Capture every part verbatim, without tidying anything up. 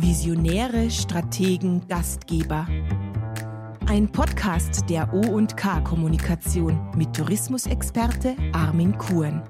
Visionäre, Strategen, Gastgeber. Ein Podcast der O und K Kommunikation mit Tourismusexperte Armin Kuhn.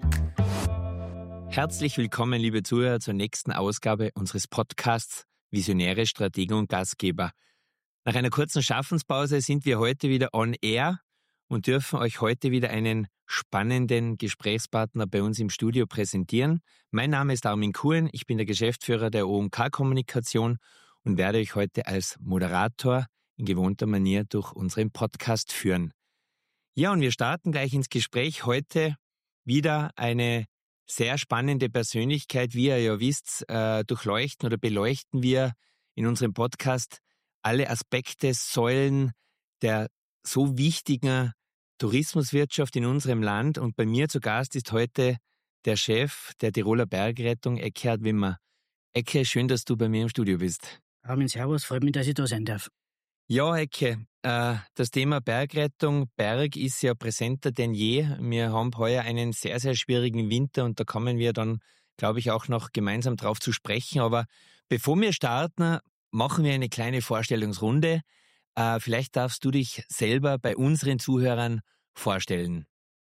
Herzlich willkommen, liebe Zuhörer, zur nächsten Ausgabe unseres Podcasts Visionäre, Strategen und Gastgeber. Nach einer kurzen Schaffenspause sind wir heute wieder on air und dürfen euch heute wieder einen spannenden Gesprächspartner bei uns im Studio präsentieren. Mein Name ist Armin Kuhn, ich bin der Geschäftsführer der O und K Kommunikation und werde euch heute als Moderator in gewohnter Manier durch unseren Podcast führen. Ja, und wir starten gleich ins Gespräch. Heute wieder eine sehr spannende Persönlichkeit. Wie ihr ja wisst, äh, durchleuchten oder beleuchten wir in unserem Podcast alle Aspekte, Säulen der so wichtigen Tourismuswirtschaft in unserem Land. Und bei mir zu Gast ist heute der Chef der Tiroler Bergrettung, Eckhard Wimmer. Ecke, schön, dass du bei mir im Studio bist. Armin, servus, freut mich, dass ich da sein darf. Ja, Ecke, äh, das Thema Bergrettung, Berg ist ja präsenter denn je. Wir haben heuer einen sehr, sehr schwierigen Winter und da kommen wir dann, glaube ich, auch noch gemeinsam drauf zu sprechen. Aber bevor wir starten, machen wir eine kleine Vorstellungsrunde. Äh, vielleicht darfst du dich selber bei unseren Zuhörern vorstellen.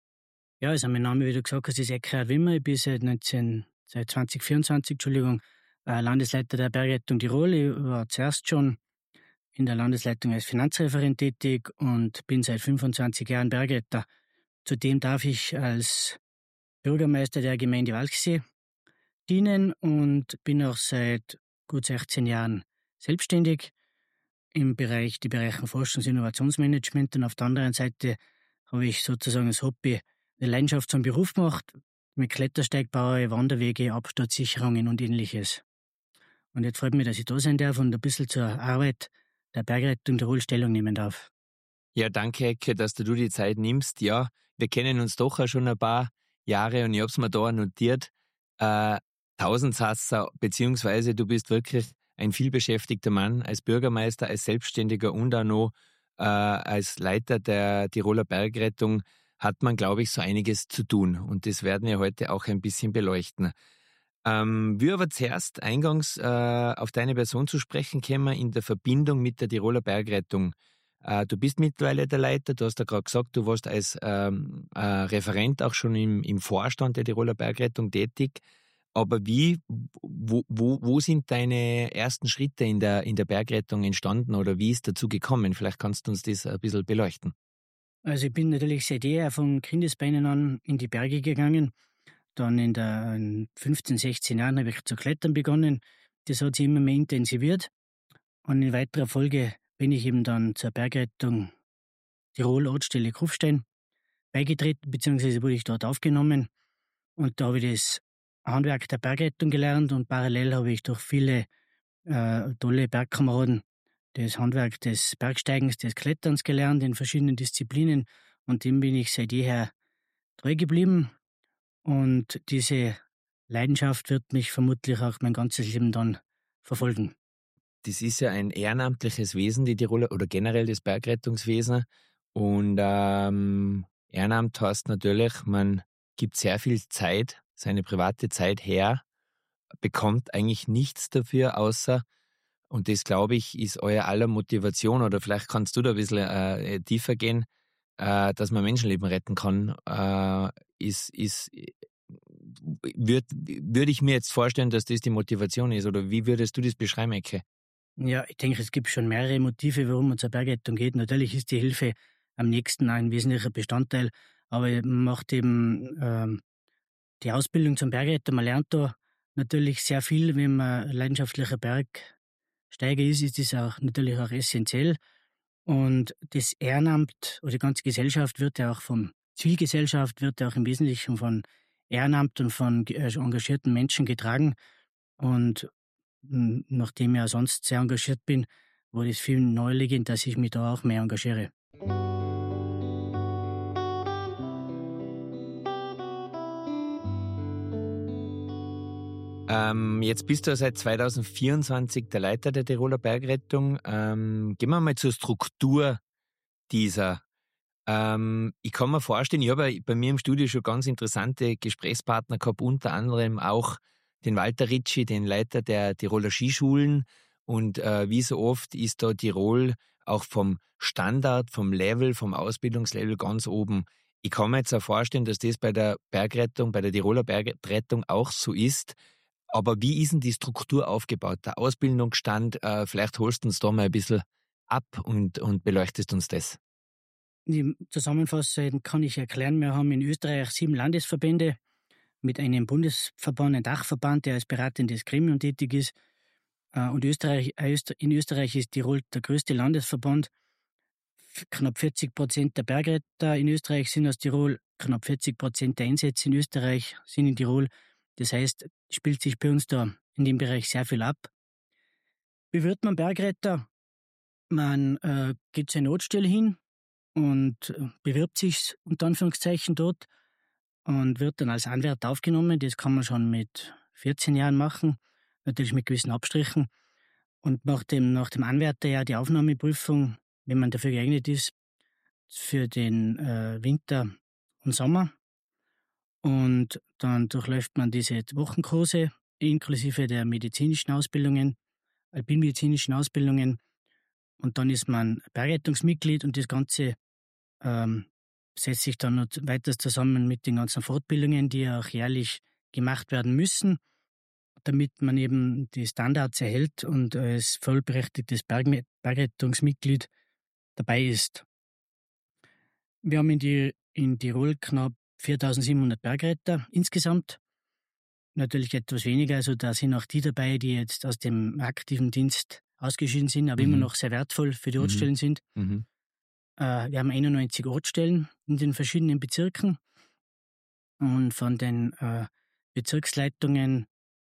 Ja, also mein Name, wie du gesagt hast, ist Eckhard Wimmer. Ich bin seit, neunzehn, seit zwanzig vierundzwanzig Entschuldigung, äh, Landesleiter der Bergrettung Tirol. Ich war zuerst schon in der Landesleitung als Finanzreferent tätig und bin seit fünfundzwanzig Jahren Bergretter. Zudem darf ich als Bürgermeister der Gemeinde Walchsee dienen und bin auch seit gut sechzehn Jahren selbstständig im Bereich, die Bereiche Forschungs- und Innovationsmanagement. Und auf der anderen Seite habe ich sozusagen als Hobby eine Leidenschaft zum Beruf gemacht, mit Klettersteigbau, Wanderwege, Absturzsicherungen und ähnliches. Und jetzt freut mich, dass ich da sein darf und ein bisschen zur Arbeit der Bergrettung Tirol Stellung nehmen darf. Ja, danke, Ecke, dass du die Zeit nimmst. Ja, wir kennen uns doch auch schon ein paar Jahre und ich habe es mir da notiert. Äh, Tausendsasser, beziehungsweise du bist wirklich ein vielbeschäftigter Mann als Bürgermeister, als Selbstständiger und auch noch äh, als Leiter der Tiroler Bergrettung hat man, glaube ich, so einiges zu tun. Und das werden wir heute auch ein bisschen beleuchten. Ähm, wir aber zuerst eingangs äh, auf deine Person zu sprechen kommen in der Verbindung mit der Tiroler Bergrettung. Äh, du bist mittlerweile der Leiter, du hast ja gerade gesagt, du warst als ähm, äh, Referent auch schon im, im Vorstand der Tiroler Bergrettung tätig. Aber wie, wo, wo, wo sind deine ersten Schritte in der, in der Bergrettung entstanden oder wie ist dazu gekommen? Vielleicht kannst du uns das ein bisschen beleuchten. Also ich bin natürlich seit jeher von Kindesbeinen an in die Berge gegangen. Dann in den fünfzehn, sechzehn Jahren habe ich zu klettern begonnen. Das hat sich immer mehr intensiviert. Und in weiterer Folge bin ich eben dann zur Bergrettung Tirol Ortsstelle Kufstein beigetreten, beziehungsweise wurde ich dort aufgenommen. Und da habe ich das Handwerk der Bergrettung gelernt und parallel habe ich durch viele äh, tolle Bergkameraden das Handwerk des Bergsteigens, des Kletterns gelernt in verschiedenen Disziplinen und dem bin ich seit jeher treu geblieben und diese Leidenschaft wird mich vermutlich auch mein ganzes Leben dann verfolgen. Das ist ja ein ehrenamtliches Wesen, die Tiroler, oder generell das Bergrettungswesen und ähm, Ehrenamt heißt natürlich, man gibt sehr viel Zeit, seine private Zeit her, bekommt eigentlich nichts dafür, außer, und das glaube ich, ist euer aller Motivation, oder vielleicht kannst du da ein bisschen äh, tiefer gehen, äh, dass man Menschenleben retten kann, äh, ist, ist, würde würd ich mir jetzt vorstellen, dass das die Motivation ist, oder wie würdest du das beschreiben, Ecke? Ja, ich denke, es gibt schon mehrere Motive, warum man zur Bergrettung geht. Natürlich ist die Hilfe am nächsten ein wesentlicher Bestandteil, aber man macht eben ähm, die Ausbildung zum Bergretter, man lernt da natürlich sehr viel. Wenn man leidenschaftlicher Bergsteiger ist, ist das auch natürlich auch essentiell. Und das Ehrenamt oder die ganze Gesellschaft wird ja auch vom Zivilgesellschaft, wird ja auch im Wesentlichen von Ehrenamt und von engagierten Menschen getragen. Und nachdem ich ja sonst sehr engagiert bin, war das viel naheliegend, dass ich mich da auch mehr engagiere. Ähm, jetzt bist du seit zwanzig vierundzwanzig der Leiter der Tiroler Bergrettung. Ähm, gehen wir mal zur Struktur dieser. Ähm, ich kann mir vorstellen, ich habe bei mir im Studio schon ganz interessante Gesprächspartner gehabt, unter anderem auch den Walter Ritschi, den Leiter der Tiroler Skischulen. Und äh, wie so oft ist da Tirol auch vom Standard, vom Level, vom Ausbildungslevel ganz oben. Ich kann mir jetzt auch vorstellen, dass das bei der Bergrettung, bei der Tiroler Bergrettung auch so ist. Aber wie ist denn die Struktur aufgebaut? Der Ausbildungsstand, äh, vielleicht holst du uns da mal ein bisschen ab und, und beleuchtest uns das. Zusammenfassend kann ich erklären, wir haben in Österreich sieben Landesverbände mit einem Bundesverband, einem Dachverband, der als beratendes Gremium tätig ist. Und Österreich, in Österreich ist Tirol der größte Landesverband. Knapp vierzig Prozent der Bergretter in Österreich sind aus Tirol, knapp vierzig Prozent der Einsätze in Österreich sind in Tirol. Das heißt, spielt sich bei uns da in dem Bereich sehr viel ab. Wie wird man Bergretter? Man äh, geht zu einer Notstelle hin und bewirbt sich unter Anführungszeichen dort und wird dann als Anwärter aufgenommen. Das kann man schon mit vierzehn Jahren machen, natürlich mit gewissen Abstrichen. Und nach dem, nach dem Anwärterjahr die Aufnahmeprüfung, wenn man dafür geeignet ist, für den äh, Winter und Sommer. Und dann durchläuft man diese Wochenkurse inklusive der medizinischen Ausbildungen, alpinmedizinischen Ausbildungen. Und dann ist man Bergrettungsmitglied und das Ganze ähm, setzt sich dann noch weiter zusammen mit den ganzen Fortbildungen, die auch jährlich gemacht werden müssen, damit man eben die Standards erhält und als vollberechtigtes Berg- Bergrettungsmitglied dabei ist. Wir haben in, die, in Tirol knapp viertausendsiebenhundert Bergretter insgesamt. Natürlich etwas weniger, also da sind auch die dabei, die jetzt aus dem aktiven Dienst ausgeschieden sind, aber mhm. immer noch sehr wertvoll für die Ortsstellen mhm. sind. Mhm. Äh, wir haben einundneunzig Ortsstellen in den verschiedenen Bezirken und von den äh, Bezirksleitungen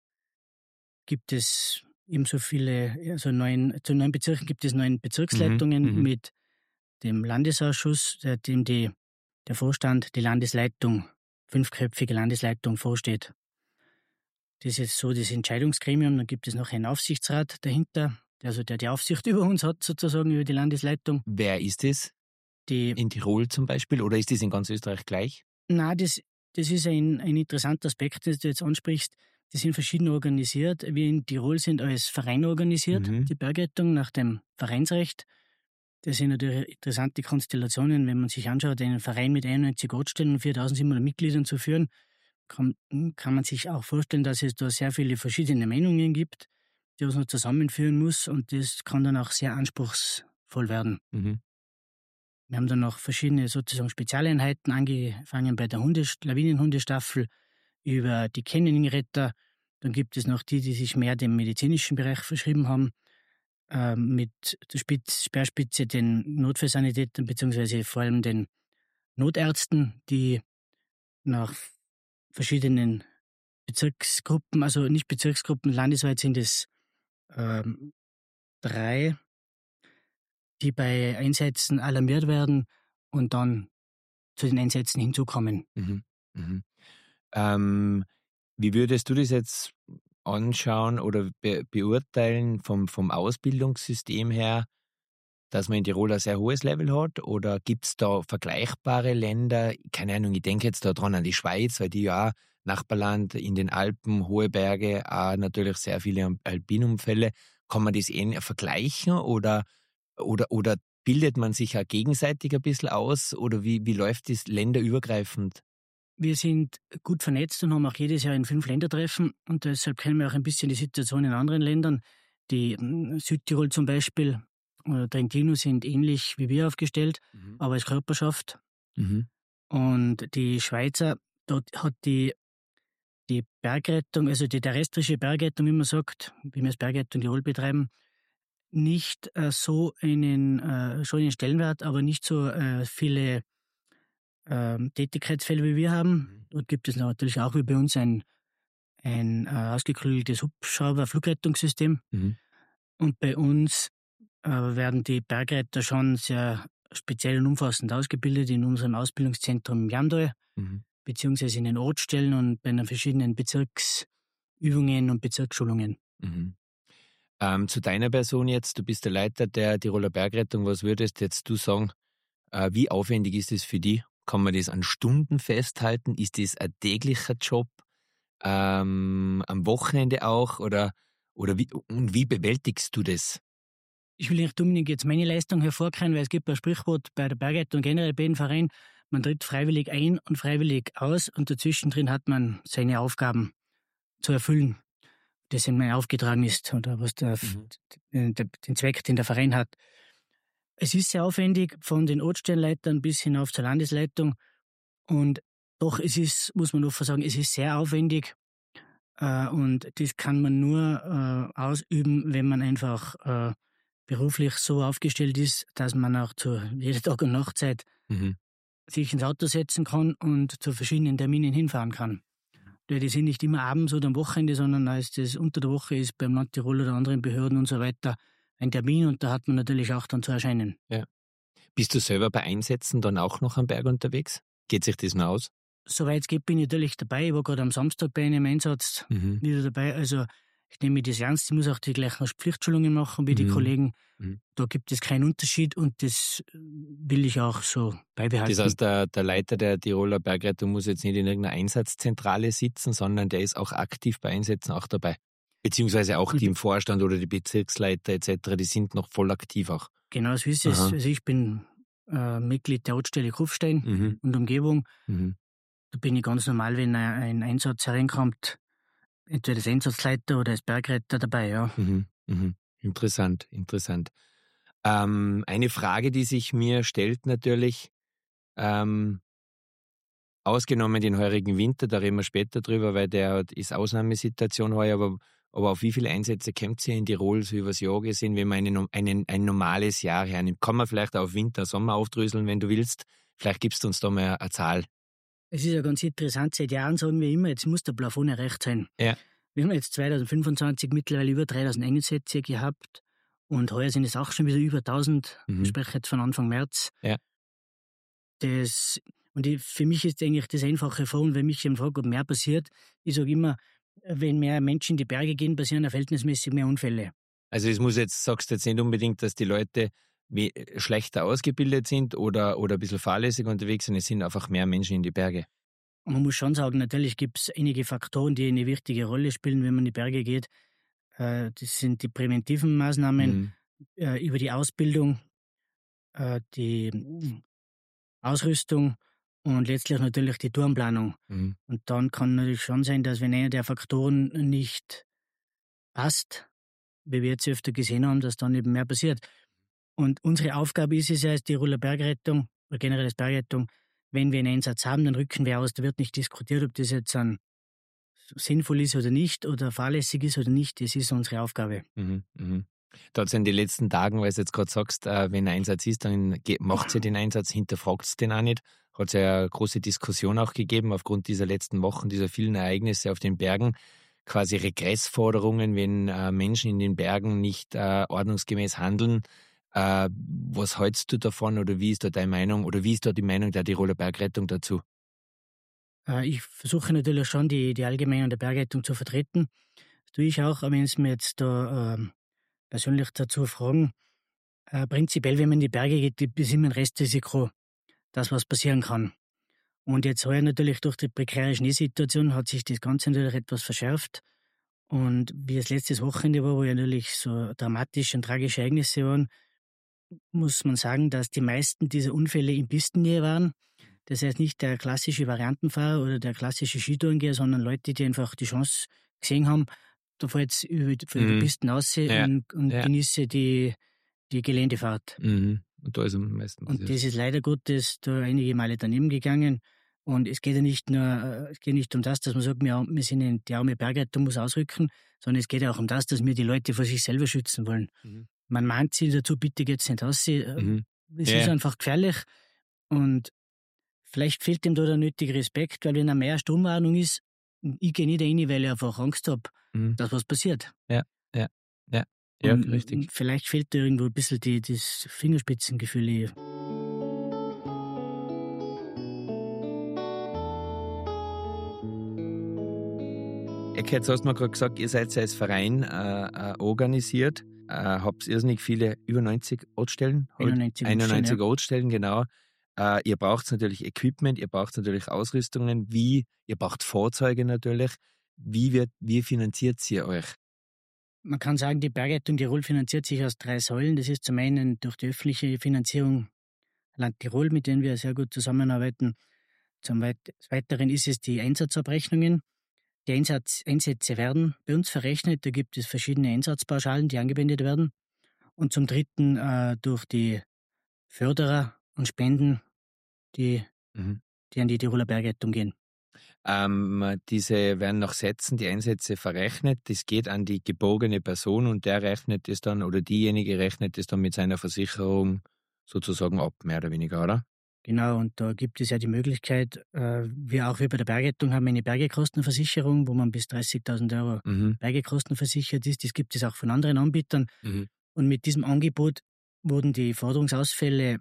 gibt es ebenso viele, also neun, zu neun Bezirken gibt es neun Bezirksleitungen mhm. mit dem Landesausschuss, dem die, der Vorstand, die Landesleitung, fünfköpfige Landesleitung vorsteht. Das ist jetzt so das Entscheidungsgremium, dann gibt es noch einen Aufsichtsrat dahinter, also der die Aufsicht über uns hat, sozusagen über die Landesleitung. Wer ist das? Die, in Tirol zum Beispiel, oder ist das in ganz Österreich gleich? Nein, das, das ist ein, ein interessanter Aspekt, den du jetzt ansprichst. Die sind verschieden organisiert. Wir in Tirol sind als Verein organisiert, mhm. die Bergrettung nach dem Vereinsrecht. Das sind natürlich interessante Konstellationen, wenn man sich anschaut, einen Verein mit einundneunzig Ortsstellen und viertausendsiebenhundert Mitgliedern zu führen, kann, kann man sich auch vorstellen, dass es da sehr viele verschiedene Meinungen gibt, die uns noch zusammenführen muss, und das kann dann auch sehr anspruchsvoll werden. Mhm. Wir haben dann noch verschiedene sozusagen Spezialeinheiten, angefangen bei der Hundes- Lawinenhundestaffel über die Canyoning-Retter. Dann gibt es noch die, die sich mehr dem medizinischen Bereich verschrieben haben, äh, mit der Spitz, Speerspitze den Notfallsanitätern beziehungsweise vor allem den Notärzten, die nach verschiedenen Bezirksgruppen, also nicht Bezirksgruppen, landesweit sind es ähm, drei, die bei Einsätzen alarmiert werden und dann zu den Einsätzen hinzukommen. Mhm. Mhm. Ähm, wie würdest du das jetzt anschauen oder be- beurteilen vom, vom Ausbildungssystem her, dass man in Tirol ein sehr hohes Level hat, oder gibt es da vergleichbare Länder? Keine Ahnung, ich denke jetzt da dran an die Schweiz, weil die ja auch Nachbarland in den Alpen, hohe Berge, auch natürlich sehr viele Alpinunfälle. Kann man das ähnlich vergleichen oder, oder, oder bildet man sich auch gegenseitig ein bisschen aus, oder wie, wie läuft das länderübergreifend? Wir sind gut vernetzt und haben auch jedes Jahr ein Fünf-Länder-Treffen, und deshalb kennen wir auch ein bisschen die Situation in anderen Ländern. Die Südtirol zum Beispiel oder Trentino sind ähnlich wie wir aufgestellt, mhm. aber als Körperschaft. Mhm. Und die Schweizer, dort hat die, die Bergrettung, also die terrestrische Bergrettung, wie man sagt, wie wir es Bergrettung Tirol betreiben, nicht äh, so einen, äh, schon einen Stellenwert, aber nicht so äh, viele ähm, Tätigkeitsfälle wie wir haben. Mhm. Dort gibt es natürlich auch wie bei uns ein, ein äh, ausgeklügeltes Hubschrauber-Flugrettungssystem. Mhm. Und bei uns äh, werden die Bergretter schon sehr speziell und umfassend ausgebildet in unserem Ausbildungszentrum im Jamdal, mhm. beziehungsweise in den Ortsstellen und bei den verschiedenen Bezirksübungen und Bezirksschulungen. Mhm. Ähm, zu deiner Person jetzt, du bist der Leiter der Tiroler Bergrettung. Was würdest jetzt du sagen, äh, wie aufwendig ist es für dich? Kann man das an Stunden festhalten? Ist das ein täglicher Job? ähm, am Wochenende auch? Oder, oder wie, und wie bewältigst du das? Ich will nicht unbedingt jetzt meine Leistung hervorkehren, weil es gibt ein Sprichwort bei der Bergrettung und generell bei den Vereinen, man tritt freiwillig ein und freiwillig aus und dazwischen drin hat man seine Aufgaben zu erfüllen, das ihm aufgetragen ist oder was der, mhm. der, den Zweck, den der Verein hat. Es ist sehr aufwendig, von den Ortsstellenleitern bis hinauf zur Landesleitung und doch es ist, muss man offen sagen, es ist sehr aufwendig äh, und das kann man nur äh, ausüben, wenn man einfach äh, beruflich so aufgestellt ist, dass man auch zu jeder Tag- und Nachtzeit mhm. sich ins Auto setzen kann und zu verschiedenen Terminen hinfahren kann. Die sind nicht immer abends oder am Wochenende, sondern als das unter der Woche ist beim Land Tirol oder anderen Behörden und so weiter ein Termin und da hat man natürlich auch dann zu erscheinen. Ja. Bist du selber bei Einsätzen dann auch noch am Berg unterwegs? Geht sich das noch aus? Soweit es geht, bin ich natürlich dabei. Ich war gerade am Samstag bei einem Einsatz mhm. wieder dabei. Also ich nehme das ernst. Ich muss auch die gleichen Pflichtschulungen machen wie mhm. die Kollegen. Mhm. Da gibt es keinen Unterschied und das will ich auch so beibehalten. Das heißt, der, der Leiter der Tiroler Bergrettung muss jetzt nicht in irgendeiner Einsatzzentrale sitzen, sondern der ist auch aktiv bei Einsätzen auch dabei. Beziehungsweise auch die im Vorstand oder die Bezirksleiter et cetera, die sind noch voll aktiv auch. Genau, so ist es. Aha. Also ich bin äh, Mitglied der Ortsstelle Kufstein mhm. und Umgebung. Mhm. Da bin ich ganz normal, wenn ein Einsatz hereinkommt, entweder als Einsatzleiter oder als Bergretter dabei, ja. Mhm. Mhm. Interessant, interessant. Ähm, eine Frage, die sich mir stellt natürlich, ähm, ausgenommen den heurigen Winter, da reden wir später drüber, weil der ist Ausnahmesituation heuer, aber, aber auf wie viele Einsätze kommt ihr in Tirol so übers Jahr gesehen, wenn man eine, einen, ein normales Jahr hernimmt? Kann man vielleicht auf Winter, Sommer aufdröseln, wenn du willst? Vielleicht gibst du uns da mal eine Zahl. Es ist ja ganz interessant, seit Jahren sagen wir immer, jetzt muss der Plafond erreicht sein. Ja. Wir haben jetzt zwanzig fünfundzwanzig mittlerweile über dreitausend Einsätze gehabt und heuer sind es auch schon wieder über tausend. Mhm. Ich spreche jetzt von Anfang März. Ja. Das, und ich, für mich ist eigentlich das einfache Fall, wenn mich fragt, ob mehr passiert. Ich sage immer, wenn mehr Menschen in die Berge gehen, passieren verhältnismäßig mehr Unfälle. Also es muss jetzt, sagst du jetzt nicht unbedingt, dass die Leute wie schlechter ausgebildet sind oder, oder ein bisschen fahrlässig unterwegs sind, es sind einfach mehr Menschen in die Berge. Und man muss schon sagen, natürlich gibt es einige Faktoren, die eine wichtige Rolle spielen, wenn man in die Berge geht. Das sind die präventiven Maßnahmen mhm. über die Ausbildung, die Ausrüstung und letztlich natürlich die Tourenplanung. Mhm. Und dann kann natürlich schon sein, dass wenn einer der Faktoren nicht passt, wie wir jetzt öfter gesehen haben, dass dann eben mehr passiert. Und unsere Aufgabe ist es ja als Tiroler Bergrettung oder generell als Bergrettung, wenn wir einen Einsatz haben, dann rücken wir aus. Da wird nicht diskutiert, ob das jetzt ein sinnvoll ist oder nicht oder fahrlässig ist oder nicht. Das ist unsere Aufgabe. Mhm, mhm. Da hat es in den letzten Tagen, weil du jetzt gerade sagst, äh, wenn ein Einsatz ist, dann macht sie den Einsatz, hinterfragt es den auch nicht. Hat es ja eine große Diskussion auch gegeben aufgrund dieser letzten Wochen, dieser vielen Ereignisse auf den Bergen. Quasi Regressforderungen, wenn äh, Menschen in den Bergen nicht äh, ordnungsgemäß handeln. Äh, was hältst du davon oder wie ist da deine Meinung oder wie ist da die Meinung der Tiroler Bergrettung dazu? Äh, ich versuche natürlich schon, die, die Allgemeine der Bergrettung zu vertreten. Das tue ich auch, aber wenn es mir jetzt da äh, persönlich dazu fragen, äh, prinzipiell, wenn man in die Berge geht, ist immer ein Restrisiko, dass was passieren kann. Und jetzt heuer natürlich durch die prekäre Schneesituation hat sich das Ganze natürlich etwas verschärft. Und wie es letztes Wochenende war, wo ja natürlich so dramatische und tragische Ereignisse waren, muss man sagen, dass die meisten dieser Unfälle in Pistennähe waren. Das heißt nicht der klassische Variantenfahrer oder der klassische Skitourengeher, sondern Leute, die einfach die Chance gesehen haben, da fahre jetzt über die, mhm. die Pisten raus ja. und, und ja. genieße die, die Geländefahrt. Mhm. Und da ist am meisten passiert. Und das ist leider Gottes da einige Male daneben gegangen. Und es geht ja nicht nur, es geht nicht um das, dass man sagt, wir, wir sind in, die arme Bergrettung muss ausrücken, sondern es geht ja auch um das, dass wir die Leute vor sich selber schützen wollen. Mhm. Man mahnt sie dazu, bitte geht's nicht raus. Mhm. Es ja. ist einfach gefährlich. Und vielleicht fehlt ihm da der nötige Respekt, weil wenn eine mehr Sturmwarnung ist, ich gehe nicht rein, weil ich einfach Angst habe, mhm. dass was passiert. Ja, ja, ja. Ja, und richtig. Vielleicht fehlt da irgendwo ein bisschen die, das Fingerspitzengefühl hier. Jetzt hast du mir gerade gesagt, ihr seid als Verein äh, organisiert, äh, habt irrsinnig viele, über neunzig Ortsstellen? einundneunzig, einundneunzig ja. Ortsstellen, genau. Äh, ihr braucht natürlich Equipment, ihr braucht natürlich Ausrüstungen, wie, ihr braucht Fahrzeuge natürlich. Wie wird, wie finanziert ihr euch? Man kann sagen, die Bergrettung Tirol finanziert sich aus drei Säulen. Das ist zum einen durch die öffentliche Finanzierung Land Tirol, mit denen wir sehr gut zusammenarbeiten. Zum Weiteren ist es die Einsatzabrechnungen. Die Einsatz, Einsätze werden bei uns verrechnet. Da gibt es verschiedene Einsatzpauschalen, die angewendet werden. Und zum Dritten äh, durch die Förderer und Spenden, die, mhm. die an die Tiroler Bergrettung gehen. Ähm, diese werden nach Sätzen, die Einsätze verrechnet. Das geht an die geborgene Person und der rechnet es dann, oder diejenige rechnet es dann mit seiner Versicherung sozusagen ab, mehr oder weniger, oder? Genau, und da gibt es ja die Möglichkeit, äh, wir auch wie bei der Bergrettung haben eine Bergekostenversicherung, wo man bis dreißigtausend Euro mhm. Bergekosten versichert ist. Das gibt es auch von anderen Anbietern. Mhm. Und mit diesem Angebot wurden die Forderungsausfälle,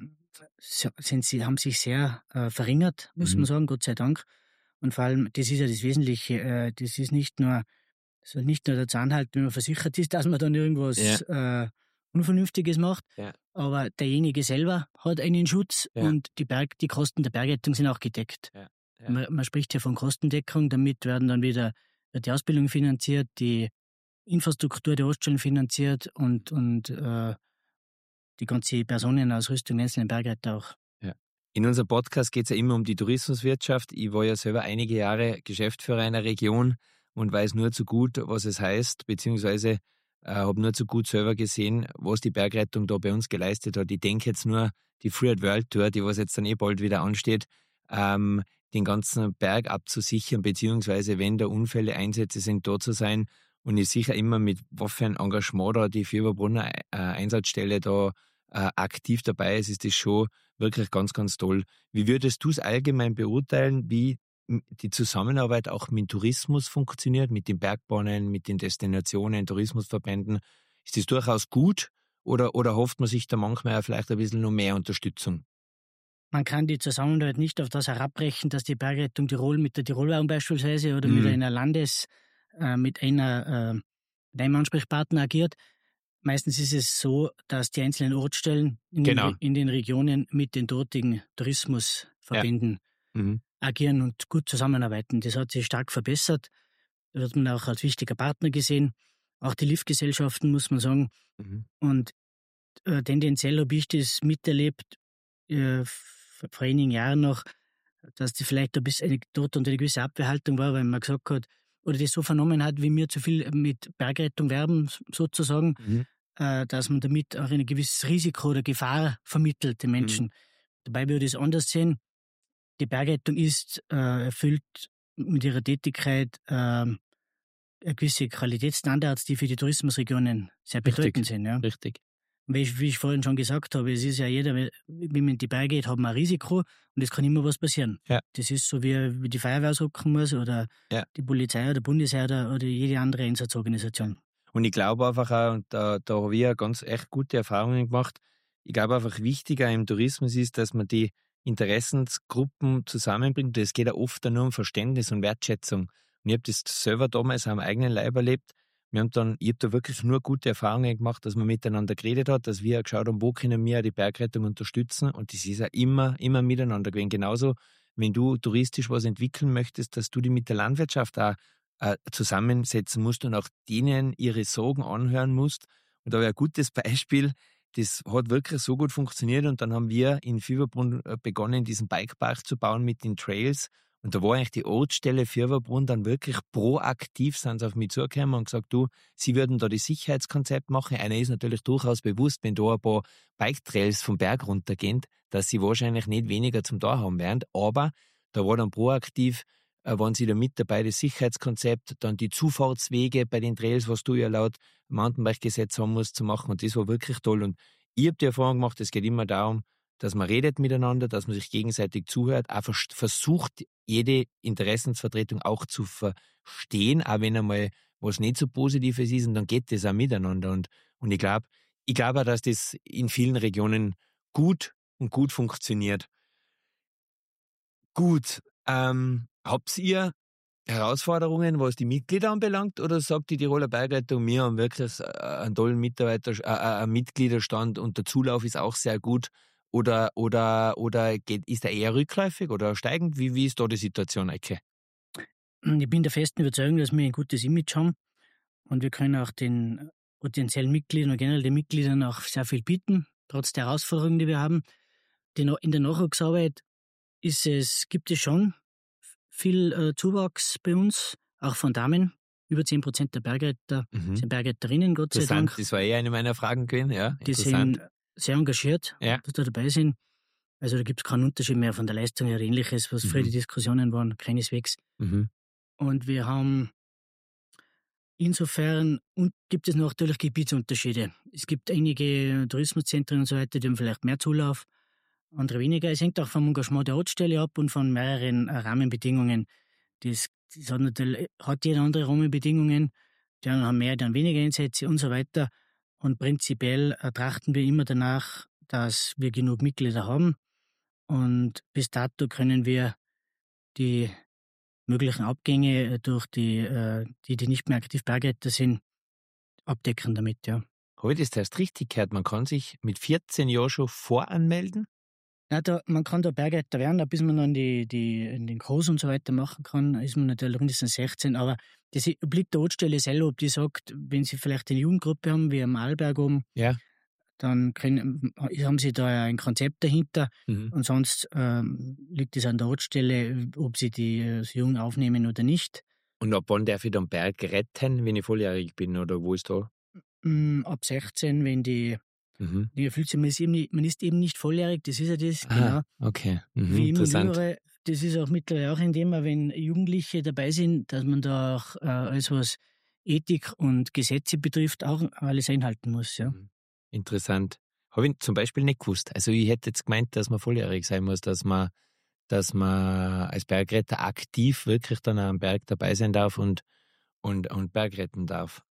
sind, sie, haben sich sehr äh, verringert, muss mhm. man sagen, Gott sei Dank. Und vor allem, das ist ja das Wesentliche, äh, das ist nicht nur, das soll nicht nur dazu anhalten, wenn man versichert ist, dass man dann irgendwas ja. äh, Unvernünftiges macht, ja. aber derjenige selber hat einen Schutz ja. und die, Berg, die Kosten der Bergrettung sind auch gedeckt. Ja. Ja. Man, man spricht ja von Kostendeckung, damit werden dann wieder wird die Ausbildung finanziert, die Infrastruktur der Oststellen finanziert und, und äh, die ganze Personenausrüstung der einzelnen Bergretter auch. Ja. In unserem Podcast geht es ja immer um die Tourismuswirtschaft. Ich war ja selber einige Jahre Geschäftsführer einer Region und weiß nur zu gut, was es heißt, beziehungsweise äh, habe nur zu gut selber gesehen, was die Bergrettung da bei uns geleistet hat. Ich denke jetzt nur die Free at World Tour, die was jetzt dann eh bald wieder ansteht, ähm, den ganzen Berg abzusichern, beziehungsweise wenn da Unfälle, Einsätze sind, da zu sein. Und ich sicher immer mit was für ein Engagement da die Fieberbrunner äh, Einsatzstelle da äh, aktiv dabei ist, ist das schon wirklich ganz, ganz toll. Wie würdest du es allgemein beurteilen, wie die Zusammenarbeit auch mit Tourismus funktioniert, mit den Bergbahnen, mit den Destinationen, Tourismusverbänden? Ist das durchaus gut oder, oder hofft man sich da manchmal vielleicht ein bisschen noch mehr Unterstützung? Man kann die Zusammenarbeit nicht auf das herabbrechen, dass die Bergrettung Tirol mit der Tirolbahn beispielsweise oder mhm. mit einer Landes- äh, mit einer äh, mit einem Ansprechpartner agiert. Meistens ist es so, dass die einzelnen Ortsstellen in, genau. den, in den Regionen mit den dortigen Tourismusverbänden ja. mhm. agieren und gut zusammenarbeiten. Das hat sich stark verbessert. Da wird man auch als wichtiger Partner gesehen. Auch die Liftgesellschaften, muss man sagen. Mhm. Und äh, tendenziell habe ich das miterlebt, äh, vor einigen Jahren noch, dass das vielleicht ein bisschen dort unter eine gewisse Abwehrhaltung war, weil man gesagt hat, oder das so vernommen hat, wie wir zu viel mit Bergrettung werben, sozusagen, mhm. äh, dass man damit auch ein gewisses Risiko oder Gefahr vermittelt den Menschen. Mhm. Dabei würde ich es anders sehen. Die Bergrettung ist, äh, erfüllt mit ihrer Tätigkeit äh, gewisse Qualitätsstandards, die für die Tourismusregionen sehr bedeutend sind. Ja. Richtig. Wie ich, wie ich vorhin schon gesagt habe, es ist ja jeder, wenn man in die Berge geht, hat man ein Risiko und es kann immer was passieren. Ja. Das ist so, wie, wie die Feuerwehr ausrücken muss oder ja. die Polizei oder Bundesheer oder, oder jede andere Einsatzorganisation. Und ich glaube einfach auch, und da, da habe ich ja ganz echt gute Erfahrungen gemacht, ich glaube einfach wichtiger im Tourismus ist, dass man die Interessensgruppen zusammenbringt. Es geht ja oft nur um Verständnis und Wertschätzung. Und ich habe das selber damals am eigenen Leib erlebt. Wir haben dann, ich habe da wirklich nur gute Erfahrungen gemacht, dass man miteinander geredet hat, dass wir geschaut haben, wo können wir die Bergrettung unterstützen. Und das ist ja immer, immer miteinander gewesen. Genauso, wenn du touristisch was entwickeln möchtest, dass du die mit der Landwirtschaft auch äh, zusammensetzen musst und auch denen ihre Sorgen anhören musst. Und da habe ich ein gutes Beispiel. Das hat wirklich so gut funktioniert. Und dann haben wir in Fieberbrunn begonnen, diesen Bikepark zu bauen mit den Trails. Und da war eigentlich die Ortsstelle Fieberbrunn dann wirklich proaktiv, sind sie auf mich zugekommen und gesagt, du, sie würden da das Sicherheitskonzept machen. Einer ist natürlich durchaus bewusst, wenn da ein paar Bike-Trails vom Berg runtergehen, dass sie wahrscheinlich nicht weniger zum Tor haben werden. Aber da war dann proaktiv, äh, waren sie da mit dabei, das Sicherheitskonzept, dann die Zufahrtswege bei den Trails, was du ja laut Mountainbike-Gesetz haben musst, zu machen. Und das war wirklich toll. Und ich habe die Erfahrung gemacht, es geht immer darum, dass man redet miteinander, dass man sich gegenseitig zuhört, auch versucht, jede Interessensvertretung auch zu verstehen, auch wenn einmal was nicht so Positives ist, und dann geht das auch miteinander. Und, und ich glaube ich glaub auch, dass das in vielen Regionen gut und gut funktioniert. Gut, ähm, habt ihr Herausforderungen, was die Mitglieder anbelangt, oder sagt die Tiroler Bergrettung, wir haben wirklich einen tollen Mitarbeiter, äh, einen Mitgliederstand und der Zulauf ist auch sehr gut? Oder, oder, oder geht, ist er eher rückläufig oder steigend? Wie, wie ist da die Situation, Eike? Ich bin der festen Überzeugung, dass wir ein gutes Image haben und wir können auch den potenziellen Mitgliedern und generell den Mitgliedern auch sehr viel bieten, trotz der Herausforderungen, die wir haben. In der Nachwuchsarbeit ist es, gibt es schon viel äh, Zuwachs bei uns, auch von Damen. Über zehn Prozent der Bergretter Mhm. sind Bergretterinnen, Gott sei Dank. Das war eher eine meiner Fragen gewesen, ja. Die sind sehr engagiert, Ja. dass da dabei sind. Also da gibt es keinen Unterschied mehr von der Leistung her, ähnliches, was Mhm. früher die Diskussionen waren, keineswegs. Mhm. Und wir haben insofern, und gibt es noch natürlich Gebietsunterschiede. Es gibt einige Tourismuszentren und so weiter, die haben vielleicht mehr Zulauf, andere weniger. Es hängt auch vom Engagement der Ortsstelle ab und von mehreren äh, Rahmenbedingungen. Das, das hat natürlich, hat jeder andere Rahmenbedingungen. Die anderen haben mehr, die haben weniger Einsätze und so weiter. Und prinzipiell äh, trachten wir immer danach, dass wir genug Mitglieder haben. Und bis dato können wir die möglichen Abgänge durch die, äh, die, die nicht mehr aktiv Bergretter sind, abdecken damit, ja. Habe ich das erst richtig gehört? Man kann sich mit vierzehn Jahren schon voranmelden? Ja, da, man kann da Bergretter werden, bis man dann die, die, den Kurs und so weiter machen kann, ist man natürlich mindestens sechzehn, aber das obliegt der Ortsstelle selber, ob die sagt, wenn sie vielleicht eine Jugendgruppe haben, wie am Arlberg oben, ja. dann können, haben sie da ein Konzept dahinter Mhm. und sonst ähm, liegt es an der Ortsstelle, ob sie die äh, Jungen aufnehmen oder nicht. Und ab wann darf ich dann Berg retten, wenn ich volljährig bin, oder wo ist da? Mm, ab sechzehn, wenn die Mhm. die erfüllt sind, man ist, eben nicht, man ist eben nicht volljährig, das ist ja das, Ah, genau. okay. Mhm, Wie immer interessant. Jüngere, das ist auch mittlerweile auch ein Thema, wenn Jugendliche dabei sind, dass man da auch äh, alles, was Ethik und Gesetze betrifft, auch alles einhalten muss. Ja. Mhm. Interessant. Habe ich zum Beispiel nicht gewusst. Also ich hätte jetzt gemeint, dass man volljährig sein muss, dass man, dass man als Bergretter aktiv wirklich dann am Berg dabei sein darf und, und, und Berg retten darf.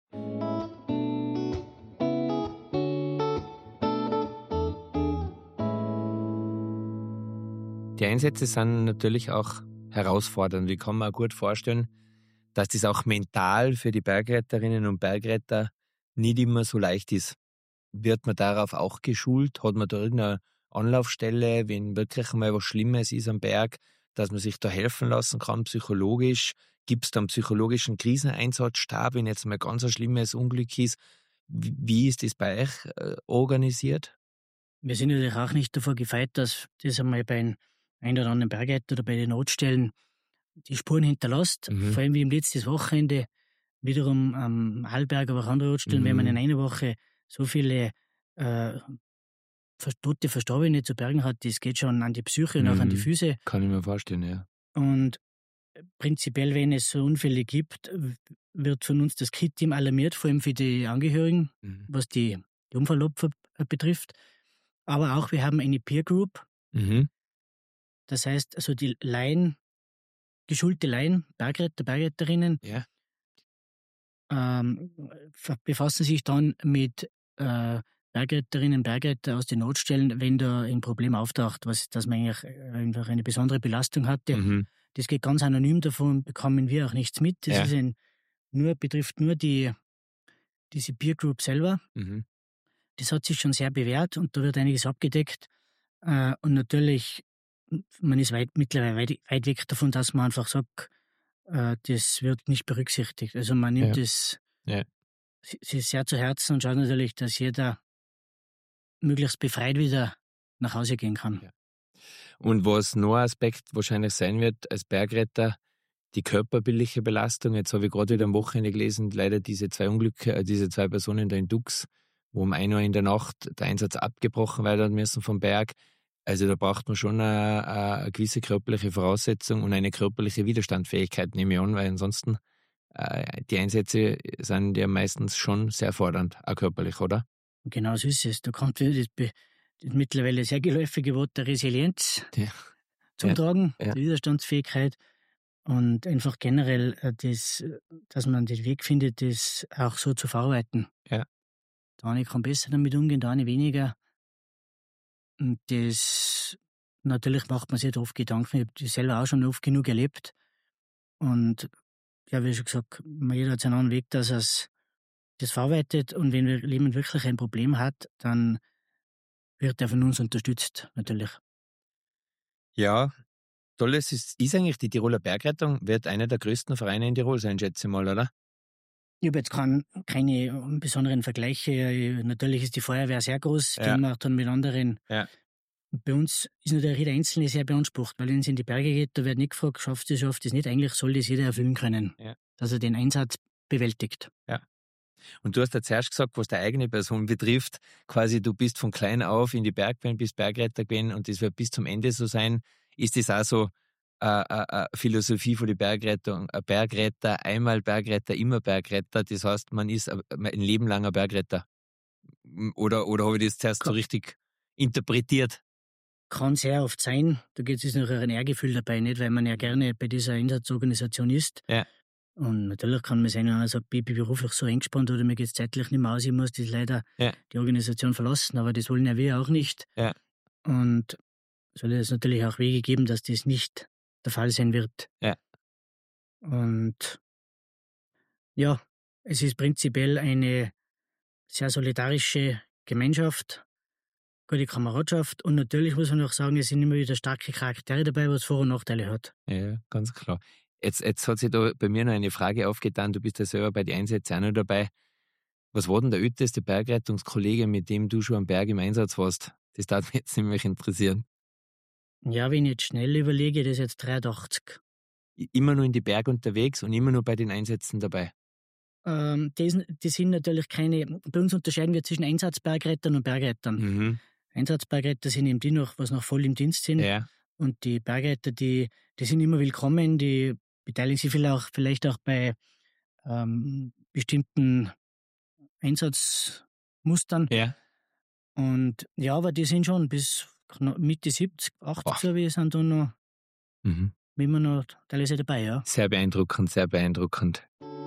Die Einsätze sind natürlich auch herausfordernd. Ich kann mir auch gut vorstellen, dass das auch mental für die Bergretterinnen und Bergretter nicht immer so leicht ist. Wird man darauf auch geschult? Hat man da irgendeine Anlaufstelle, wenn wirklich mal was Schlimmes ist am Berg, dass man sich da helfen lassen kann, psychologisch? Gibt es da einen psychologischen Kriseneinsatzstab, wenn jetzt mal ganz ein schlimmes Unglück ist? Wie ist das bei euch äh, organisiert? Wir sind natürlich auch nicht davor gefeit, dass das einmal bei einem ein oder anderen Bergretter oder bei den Notstellen die Spuren hinterlässt. Mhm. Vor allem wie im letzten Wochenende, wiederum am Arlberg, aber auch andere Ortsstellen, Mhm. wenn man in einer Woche so viele äh, tote Verstorbene zu bergen hat, das geht schon an die Psyche und auch an die Mhm. Füße. Kann ich mir vorstellen, ja. Und prinzipiell, wenn es so Unfälle gibt, wird von uns das Kit-Team alarmiert, vor allem für die Angehörigen, Mhm. was die, die Unfallopfer betrifft. Aber auch wir haben eine Peer Group. Mhm. Das heißt, also die Laien, geschulte Laien, Bergretter, Bergretterinnen, Ja. ähm, befassen sich dann mit äh, Bergretterinnen, Bergretter aus den Notstellen, wenn da ein Problem auftaucht, was, dass man eigentlich einfach eine besondere Belastung hatte. Mhm. Das geht ganz anonym, davon bekommen wir auch nichts mit. Das Ja. ist ein, nur, betrifft nur die, diese Peer Group selber. Mhm. Das hat sich schon sehr bewährt und da wird einiges abgedeckt. Äh, und natürlich, man ist weit, mittlerweile weit, weit weg davon, dass man einfach sagt, äh, das wird nicht berücksichtigt. Also man nimmt Ja. es Ja. sich sehr zu Herzen und schaut natürlich, dass jeder möglichst befreit wieder nach Hause gehen kann. Ja. Und was noch ein Aspekt wahrscheinlich sein wird als Bergretter, die körperbildliche Belastung. Jetzt habe ich gerade wieder am Wochenende gelesen, leider diese zwei Unglücke, äh, diese zwei Personen da in Dux, wo um ein Uhr in der Nacht der Einsatz abgebrochen werden müssen vom Berg. Also da braucht man schon eine, eine gewisse körperliche Voraussetzung und eine körperliche Widerstandsfähigkeit, nehme ich an, weil ansonsten äh, die Einsätze sind ja meistens schon sehr fordernd, auch körperlich, oder? Und genau so ist es. Da kommt wieder das, das mittlerweile sehr geläufige Wort der Resilienz Ja. zum Ja. Tragen, Ja. die Widerstandsfähigkeit und einfach generell, äh, das, dass man den Weg findet, das auch so zu verarbeiten. Ja. Der eine kann besser damit umgehen, der eine weniger. Und das, natürlich macht man sich da oft Gedanken. Ich habe das selber auch schon oft genug erlebt. Und ja, wie schon gesagt, jeder hat seinen anderen Weg, dass er das verarbeitet. Und wenn jemand wirklich ein Problem hat, dann wird er von uns unterstützt, natürlich. Ja, Tolles ist, ist eigentlich die Tiroler Bergrettung, wird einer der größten Vereine in Tirol sein, schätze ich mal, oder? Ich habe jetzt kein, keine besonderen Vergleiche. Natürlich ist die Feuerwehr sehr groß, Ja. die macht dann mit anderen. Ja. Bei uns ist natürlich jeder Einzelne sehr beansprucht, weil wenn es in die Berge geht, da wird nicht gefragt, schafft es, schafft es nicht. Eigentlich soll das jeder erfüllen können, Ja. dass er den Einsatz bewältigt. Ja. Und du hast ja zuerst gesagt, was deine eigene Person betrifft, quasi du bist von klein auf in die Bergwehren, bist Bergretter gewesen und das wird bis zum Ende so sein. Ist das auch so eine äh, äh, Philosophie von der Bergrettung? Ein Bergretter, einmal Bergretter, immer Bergretter. Das heißt, man ist ein Leben lang ein Bergretter. Oder, oder habe ich das zuerst so richtig interpretiert? Kann sehr oft sein. Da geht es noch ein Ehrgefühl dabei, nicht, weil man ja gerne bei dieser Einsatzorganisation ist. Ja. Und natürlich kann man sein, wenn man sagt, ich bin beruflich so eingespannt oder mir geht es zeitlich nicht mehr aus, ich muss das leider ja. die Organisation verlassen, aber das wollen ja wir auch nicht. Ja. Und soll es natürlich auch Wege geben, dass das nicht der Fall sein wird. Ja. Und ja, es ist prinzipiell eine sehr solidarische Gemeinschaft, gute Kameradschaft und natürlich muss man auch sagen, es sind immer wieder starke Charaktere dabei, was Vor- und Nachteile hat. Ja, ganz klar. Jetzt, jetzt hat sich da bei mir noch eine Frage aufgetan, du bist ja selber bei den Einsätzen auch noch dabei. Was war denn der älteste Bergrettungskollege, mit dem du schon am Berg im Einsatz warst? Das darf mich jetzt nämlich interessieren. Ja, wenn ich jetzt schnell überlege, das ist jetzt dreiundachtzig. Immer nur in die Berge unterwegs und immer nur bei den Einsätzen dabei? Ähm, das, das sind natürlich keine, bei uns unterscheiden wir zwischen Einsatzbergrettern und Bergrettern. Mhm. Einsatzbergretter sind eben die noch, was noch voll im Dienst sind. Ja. Und die Bergretter, die, die sind immer willkommen, die beteiligen sich vielleicht auch, vielleicht auch bei ähm, bestimmten Einsatzmustern. Ja. Und ja, aber die sind schon bis Mitte siebzig, achtzig, so wie sind da noch, mhm. immer noch teilweise dabei, ja. Sehr beeindruckend, sehr beeindruckend.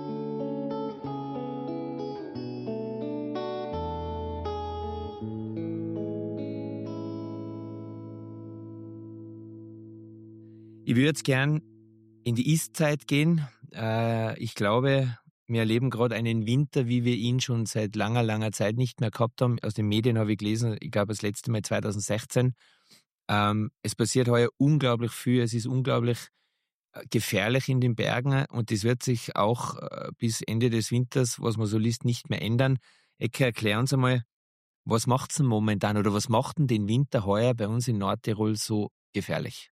Ich würde jetzt gern in die Ist-Zeit gehen. Äh, ich glaube, wir erleben gerade einen Winter, wie wir ihn schon seit langer, langer Zeit nicht mehr gehabt haben. Aus den Medien habe ich gelesen, ich glaube das letzte Mal zwanzig sechzehn. Ähm, es passiert heuer unglaublich viel. Es ist unglaublich gefährlich in den Bergen und das wird sich auch äh, bis Ende des Winters, was man so liest, nicht mehr ändern. Ecke, erklär uns einmal, was macht es denn momentan oder was macht denn den Winter heuer bei uns in Nordtirol so gefährlich?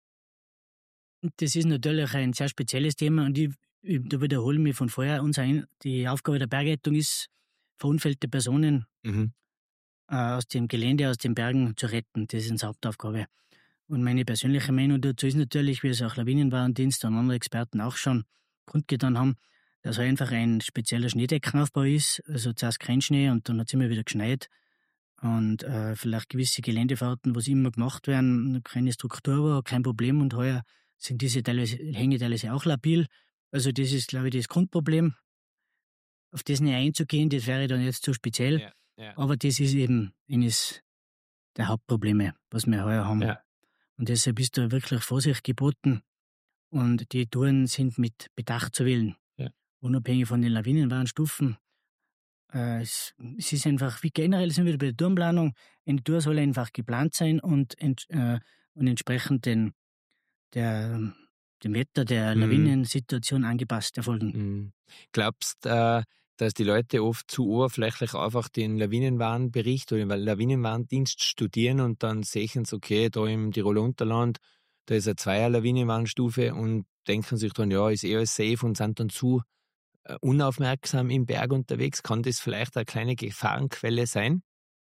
Das ist natürlich ein sehr spezielles Thema und ich, ich da wiederhole mich von vorher. Unser, die Aufgabe der Bergrettung ist, verunfallte Personen mhm. äh, aus dem Gelände, aus den Bergen zu retten. Das ist unsere Hauptaufgabe. Und meine persönliche Meinung dazu ist natürlich, wie es auch Lawinenwarndienst und andere Experten auch schon kundgetan haben, dass einfach ein spezieller Schneedeckenaufbau ist. Also zuerst kein Schnee und dann hat es immer wieder geschneit. Und äh, vielleicht gewisse Geländefahrten, was immer gemacht werden, keine Struktur war, kein Problem. Und heuer sind diese teilweise, Hänge teilweise auch labil. Also das ist, glaube ich, das Grundproblem. Auf das nicht einzugehen, das wäre dann jetzt zu speziell. Ja, ja. Aber das ist eben eines der Hauptprobleme, was wir heuer haben. Ja. Und deshalb ist da wirklich Vorsicht geboten. Und die Touren sind mit Bedacht zu wählen. Ja. Unabhängig von den Lawinenwarnstufen. Äh, es, es ist einfach, wie generell sind wir bei der Tourenplanung, eine Tour soll einfach geplant sein und, ent, äh, und entsprechend den, der, dem Wetter, der Mhm. Lawinensituation angepasst erfolgen. Mhm. Glaubst du, äh, dass die Leute oft zu oberflächlich einfach den Lawinenwarnbericht oder den Lawinenwarndienst studieren und dann sehen sie, okay, da im Tiroler Unterland, da ist eine Zweier-Lawinenwarnstufe und denken sich dann, ja, ist eh alles safe und sind dann zu äh, unaufmerksam im Berg unterwegs? Kann das vielleicht eine kleine Gefahrenquelle sein?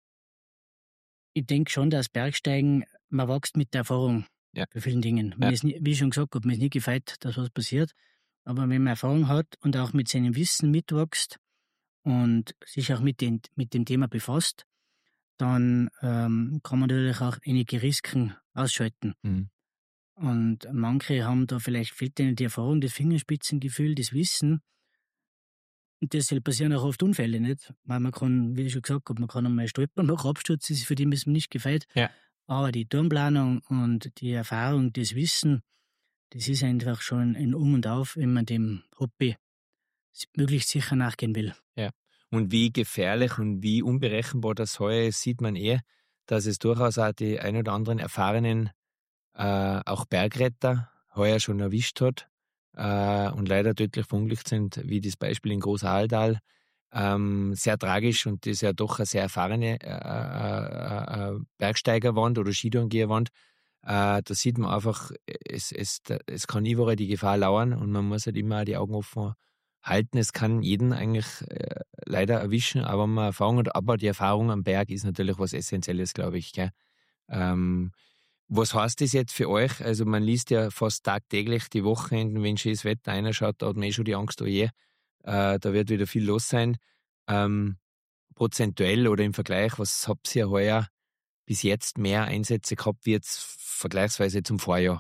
Ich denke schon, dass Bergsteigen, man wächst mit der Erfahrung Ja. bei vielen Dingen. Man Ja. ist nie, wie ich schon gesagt habe, man ist nie gefeit, dass was passiert. Aber wenn man Erfahrung hat und auch mit seinem Wissen mitwächst und sich auch mit, den, mit dem Thema befasst, dann ähm, kann man natürlich auch einige Risiken ausschalten. Mhm. Und manche haben da vielleicht, fehlt ihnen die Erfahrung, das Fingerspitzengefühl, das Wissen. Und deshalb passieren auch oft Unfälle, nicht? Weil man kann, wie ich schon gesagt habe, man kann einmal stolpern, noch Absturz, ist für die ist man nicht gefeit. Ja. Aber die Tourenplanung und die Erfahrung, das Wissen, das ist einfach schon ein Um und Auf, wenn man dem Hobby möglichst sicher nachgehen will. Ja. Und wie gefährlich und wie unberechenbar das heuer ist, sieht man eh, dass es durchaus auch die ein oder anderen erfahrenen, äh, auch Bergretter heuer schon erwischt hat äh, und leider tödlich verunglückt sind, wie das Beispiel in Großahltal. Ähm, sehr tragisch und das ist ja doch eine sehr erfahrene äh, äh, äh, Bergsteigerwand oder Skitourengeherwand. Äh, da sieht man einfach, es, es, es kann überall die Gefahr lauern und man muss halt immer die Augen offen halten. Es kann jeden eigentlich äh, leider erwischen, aber wenn man Erfahrung hat. Aber die Erfahrung am Berg ist natürlich was Essentielles, glaube ich. Gell? Ähm, was heißt das jetzt für euch? Also man liest ja fast tagtäglich die Wochenenden, wenn schönes Wetter einer schaut, da hat man eh schon die Angst, oh je, äh, da wird wieder viel los sein. Ähm, prozentuell oder im Vergleich, was habt ihr heuer bis jetzt mehr Einsätze gehabt wie jetzt vergleichsweise zum Vorjahr?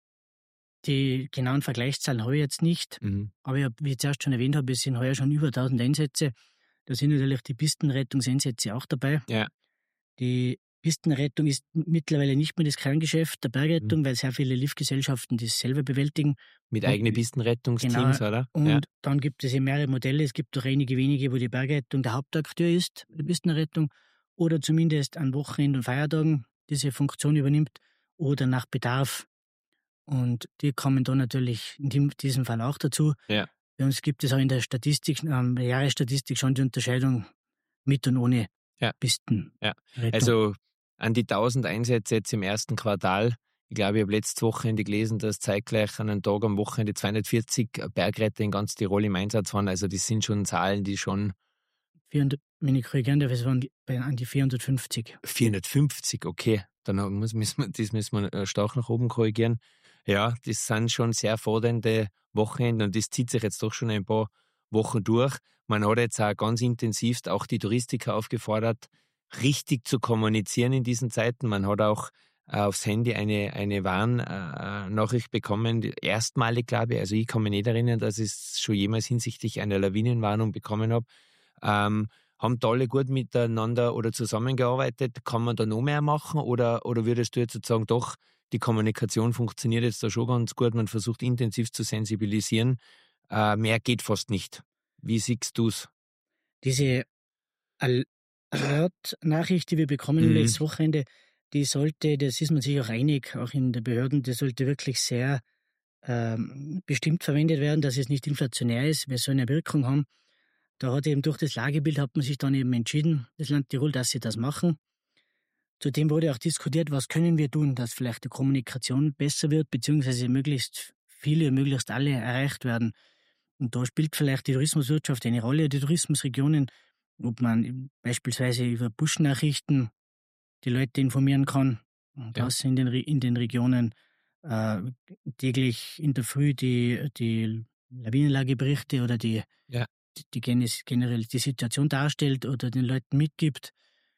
Die genauen Vergleichszahlen habe ich jetzt nicht, Mhm. aber ich hab, wie ich zuerst schon erwähnt habe, es sind heuer schon über tausend Einsätze. Da sind natürlich die Pistenrettungseinsätze auch dabei. Ja. Die Pistenrettung ist mittlerweile nicht mehr das Kerngeschäft der Bergrettung, Mhm. weil sehr viele Liftgesellschaften das selber bewältigen. Mit Und- eigenen Pistenrettungsteams, Genau. oder? Und Ja. dann gibt es eben mehrere Modelle. Es gibt auch einige wenige, wo die Bergrettung der Hauptakteur ist, die Pistenrettung, oder zumindest an Wochenenden und Feiertagen diese Funktion übernimmt oder nach Bedarf. Und die kommen dann natürlich in dem- diesem Fall auch dazu. Ja. Bei uns gibt es auch in der Statistik, ähm, der Jahresstatistik schon die Unterscheidung mit und ohne Ja. Pistenrettung. Ja. Also an die tausend Einsätze jetzt im ersten Quartal. Ich glaube, ich habe letztes Wochenende gelesen, dass zeitgleich an einem Tag am Wochenende zweihundertvierzig Bergretter in ganz Tirol im Einsatz waren. Also das sind schon Zahlen, die schon vierhundert, wenn ich korrigieren darf, es waren bei, an die vierhundertfünfzig. vierhundertfünfzig, okay. Dann muss, müssen wir, das müssen wir stark nach oben korrigieren. Ja, das sind schon sehr fordernde Wochenende und das zieht sich jetzt doch schon ein paar Wochen durch. Man hat jetzt auch ganz intensivst auch die Touristiker aufgefordert, richtig zu kommunizieren in diesen Zeiten. Man hat auch äh, aufs Handy eine, eine Warnnachricht äh, bekommen, erstmalig, glaube ich. Also ich kann mich nicht erinnern, dass ich es schon jemals hinsichtlich einer Lawinenwarnung bekommen habe. Ähm, haben da alle gut miteinander oder zusammengearbeitet? Kann man da noch mehr machen? Oder, oder würdest du jetzt sagen, doch, die Kommunikation funktioniert jetzt da schon ganz gut, man versucht intensiv zu sensibilisieren. Äh, mehr geht fast nicht. Wie siehst du es? Diese Alert-Nachricht, die wir bekommen Mhm. letztes Wochenende, die sollte, das ist man sich auch einig, auch in den Behörden, die sollte wirklich sehr ähm, bestimmt verwendet werden, dass es nicht inflationär ist, wir sollen eine Wirkung haben. Da hat eben durch das Lagebild hat man sich dann eben entschieden, das Land Tirol, dass sie das machen. Zudem wurde auch diskutiert, was können wir tun, dass vielleicht die Kommunikation besser wird, beziehungsweise möglichst viele, möglichst alle erreicht werden. Und da spielt vielleicht die Tourismuswirtschaft eine Rolle, die Tourismusregionen, ob man beispielsweise über Push-Nachrichten die Leute informieren kann. Und Ja. das in den, Re- in den Regionen äh, täglich in der Früh die, die Lawinenlageberichte oder die, Ja. die, die genes- generell die Situation darstellt oder den Leuten mitgibt.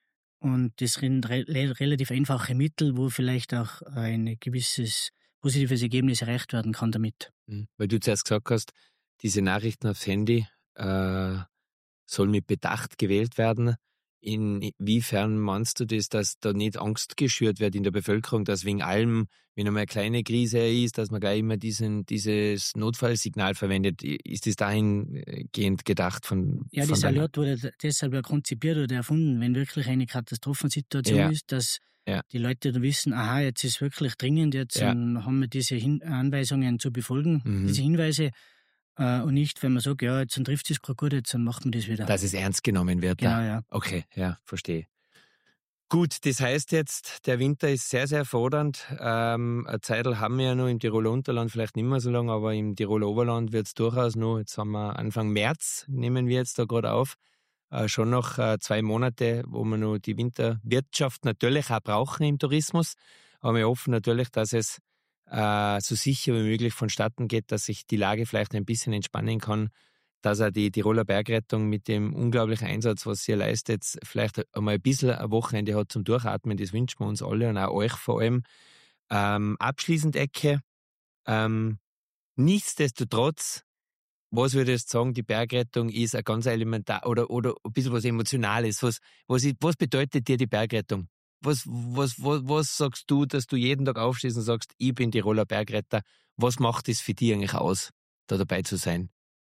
Und das sind re relativ einfache Mittel, wo vielleicht auch ein gewisses positives Ergebnis erreicht werden kann damit. Mhm. Weil du zuerst gesagt hast, diese Nachrichten aufs Handy äh, sollen mit Bedacht gewählt werden. Inwiefern meinst du das, dass da nicht Angst geschürt wird in der Bevölkerung, dass wegen allem, wenn einmal eine kleine Krise ist, dass man gleich immer diesen, dieses Notfallsignal verwendet? Ist das dahingehend gedacht von Ja, von das deiner- Alert wurde deshalb ja konzipiert oder erfunden, wenn wirklich eine Katastrophensituation Ja. ist, dass Ja. die Leute dann wissen, aha, jetzt ist wirklich dringend, jetzt Ja. ähm, haben wir diese Hin Anweisungen zu befolgen, Mhm. diese Hinweise, äh, und nicht, wenn man sagt, ja, jetzt dann trifft es gerade gut, jetzt dann machen wir das wieder. dass es ernst genommen wird. genau, da. ja. Okay, ja, verstehe. Gut, das heißt jetzt, der Winter ist sehr, sehr fordernd. Ähm, eine Zeit haben wir ja noch im Tiroler Unterland, vielleicht nicht mehr so lange, aber im Tiroler Oberland wird es durchaus noch, jetzt haben wir Anfang März, nehmen wir jetzt da gerade auf, äh, schon noch äh, zwei Monate, wo wir noch die Winterwirtschaft natürlich auch brauchen im Tourismus. Aber wir hoffen natürlich, dass es äh, so sicher wie möglich vonstatten geht, dass sich die Lage vielleicht ein bisschen entspannen kann, dass auch die Tiroler Bergrettung mit dem unglaublichen Einsatz, was sie leistet, vielleicht einmal ein bisschen ein Wochenende hat zum Durchatmen. Das wünschen wir uns alle und auch euch vor allem. Ähm, abschließend, Ecke, ähm, nichtsdestotrotz, was würdest du sagen, die Bergrettung ist ein ganz elementar oder, oder ein bisschen was Emotionales. Was, was, ist, was bedeutet dir die Bergrettung? Was, was, was, was sagst du, dass du jeden Tag aufstehst und sagst, ich bin Tiroler Bergretter? Was macht es für dich eigentlich aus, da dabei zu sein?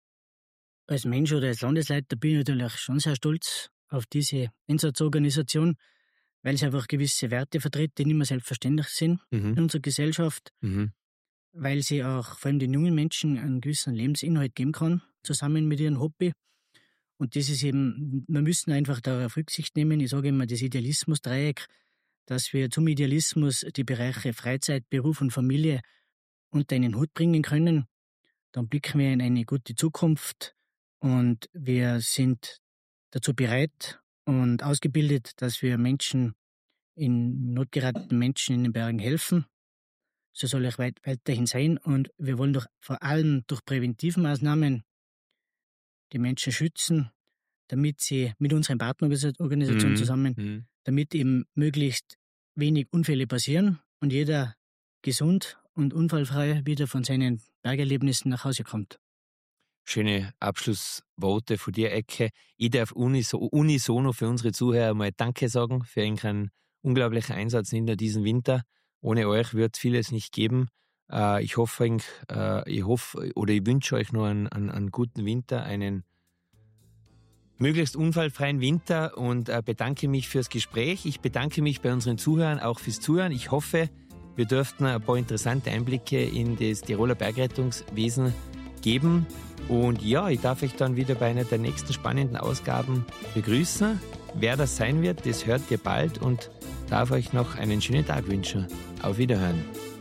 Als Mensch oder als Landesleiter bin ich natürlich schon sehr stolz auf diese Einsatzorganisation, weil sie einfach gewisse Werte vertritt, die nicht mehr selbstverständlich sind Mhm. in unserer Gesellschaft. Mhm. weil sie auch vor allem den jungen Menschen einen gewissen Lebensinhalt geben kann, zusammen mit ihrem Hobby. Und das ist eben, wir müssen einfach darauf Rücksicht nehmen. Ich sage immer, das Idealismus-Dreieck, dass wir zum Idealismus die Bereiche Freizeit, Beruf und Familie unter einen Hut bringen können. Dann blicken wir in eine gute Zukunft und wir sind dazu bereit und ausgebildet, dass wir Menschen, in notgeratenen Menschen in den Bergen helfen. So soll es weit, weiterhin sein. Und wir wollen doch vor allem durch präventive Maßnahmen die Menschen schützen, damit sie mit unseren Partnerorganisationen Mhm. zusammen, Mhm. damit eben möglichst wenig Unfälle passieren und jeder gesund und unfallfrei wieder von seinen Bergerlebnissen nach Hause kommt. Schöne Abschlussworte von dir, Ecke. Ich darf uniso, unisono für unsere Zuhörer mal Danke sagen für einen unglaublichen Einsatz in diesem Winter. Ohne euch wird es vieles nicht geben. Äh, ich hoffe, äh, ich hoffe oder ich wünsche euch noch einen, einen, einen guten Winter, einen möglichst unfallfreien Winter und äh, bedanke mich fürs Gespräch. Ich bedanke mich bei unseren Zuhörern auch fürs Zuhören. Ich hoffe, wir dürften ein paar interessante Einblicke in das Tiroler Bergrettungswesen geben. Und ja, ich darf euch dann wieder bei einer der nächsten spannenden Ausgaben begrüßen. Wer das sein wird, das hört ihr bald und darf euch noch einen schönen Tag wünschen. Auf Wiederhören.